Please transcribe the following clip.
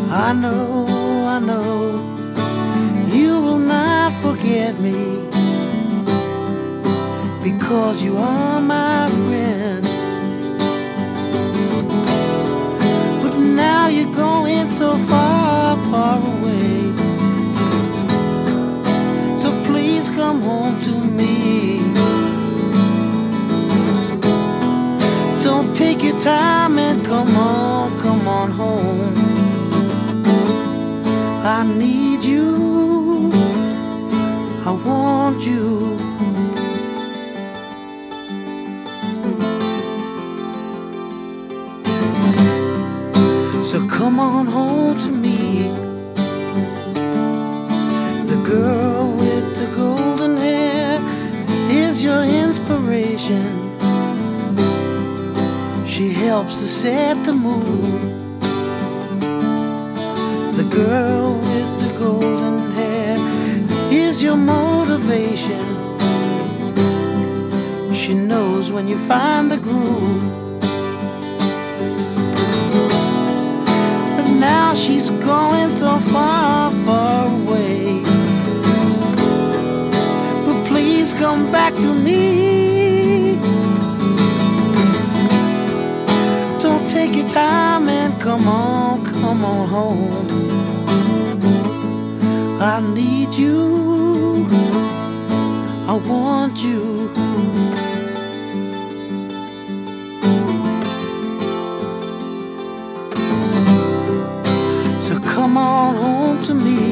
I know, you will not forget me, because you are my friend. But now you're going so far, far away, so please come home to me. Don't take your time and come on home. I need you, I want you. So come on home to me. The girl with the golden hair is your inspiration. She helps to set the mood. The girl with the golden hair is your motivation. She knows when you find the groove. But now she's going so far, far away. But please come back to me. Don't take your time and come on home. I need you, I want you. So come on home to me.